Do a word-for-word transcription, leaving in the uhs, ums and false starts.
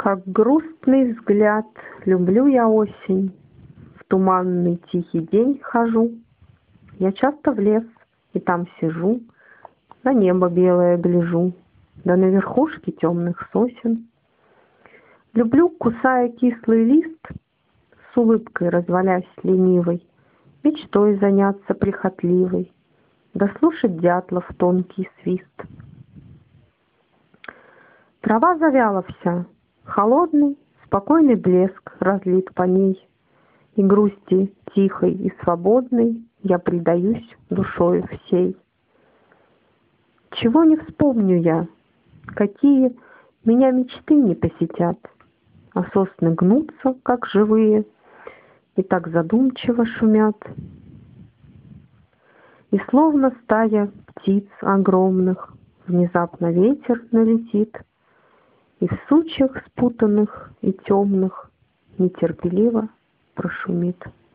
Как грустный взгляд, люблю я осень. В туманный тихий день хожу. Я часто в лес, и там сижу, на небо белое гляжу, да на верхушки темных сосен. Люблю, кусая кислый лист, с улыбкой развалясь ленивой, мечтой заняться прихотливой, да слушать дятлов тонкий свист. Трава завяла вся, холодный, спокойный блеск разлит по ней, и грусти тихой и свободной я предаюсь душою всей. Чего не вспомню я, какие меня мечты не посетят, а сосны гнутся, как живые, и так задумчиво шумят. И словно стая птиц огромных внезапно ветер налетит, и в сучьях спутанных и темных нетерпеливо прошумит.